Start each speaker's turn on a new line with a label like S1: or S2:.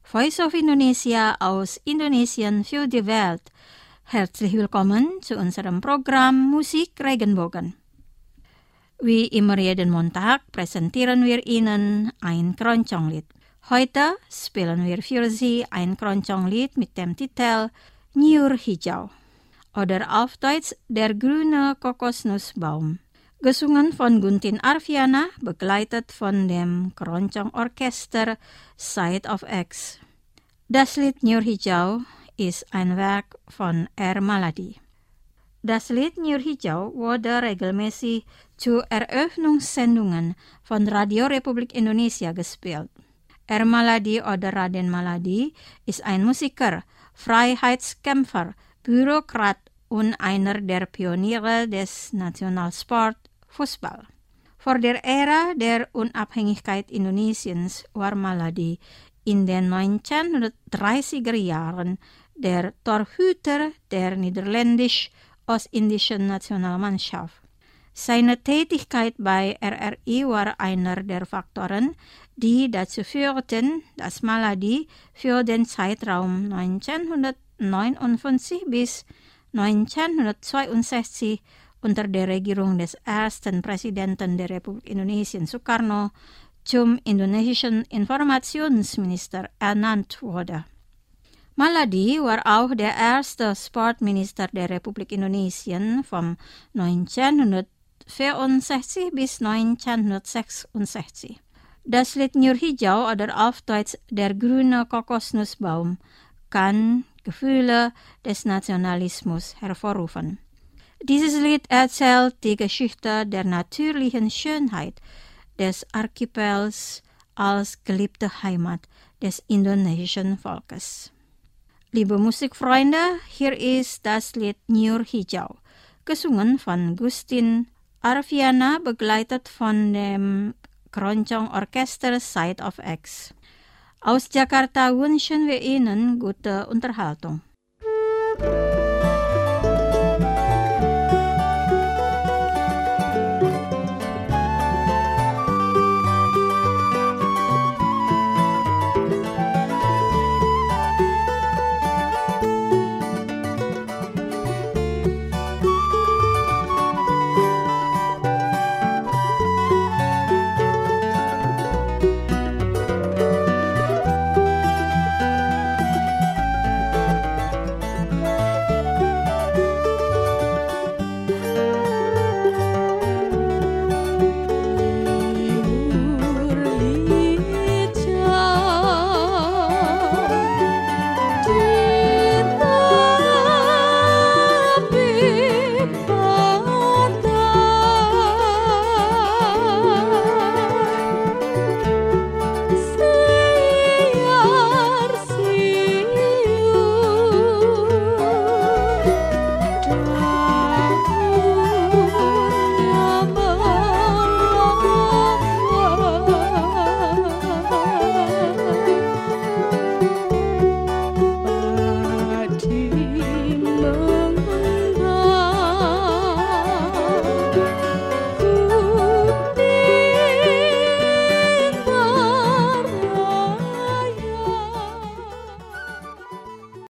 S1: Voice of Indonesia aus Indonesien für die Welt. Herzlich willkommen zu unserem Programm Musik Regenbogen. Wie immer jeden Montag präsentieren wir Ihnen ein Keronconglied. Heute spielen wir für Sie ein Keronconglied mit dem Titel Nyur Hijau oder auf Deutsch Der grüne Kokosnussbaum. Gesungen von Guntin Arfiana, begleitet von dem Keroncong-Orchester Side of X. Das Lied Nyur Hijau ist ein Werk von R. Maladi. Das Lied Nyur Hijau wurde regelmäßig zu Eröffnungssendungen von Radio Republik Indonesia gespielt. R. Maladi oder Raden Maladi ist ein Musiker, Freiheitskämpfer, Bürokrat und einer der Pioniere des Nationalsport Fußball. Vor der Ära der Unabhängigkeit Indonesiens war Maladi in den 1930er Jahren der Torhüter der niederländisch-ostindischen Nationalmannschaft. Seine Tätigkeit bei RRI war einer der Faktoren, die dazu führten, dass Maladi für den Zeitraum 1959 bis 1962 unter der Regierung des ersten Präsidenten der Republik Indonesien Sukarno zum indonesischen Informationsminister ernannt wurde. Maladi war auch der erste Sportminister der Republik Indonesien vom 1964 bis 1966. Das Lied Nyur Hijau oder auf Deutsch Der grüne Kokosnussbaum kann Gefühle des Nationalismus hervorrufen. Dieses Lied erzählt die Geschichte der natürlichen Schönheit des Archipels als geliebte Heimat des indonesischen Volkes. Liebe Musikfreunde, hier ist das Lied Nyur Hijau, gesungen von Guntin Arfiana, begleitet von dem Keroncong-Orchester Side of X. Aus Jakarta wünschen wir Ihnen gute Unterhaltung.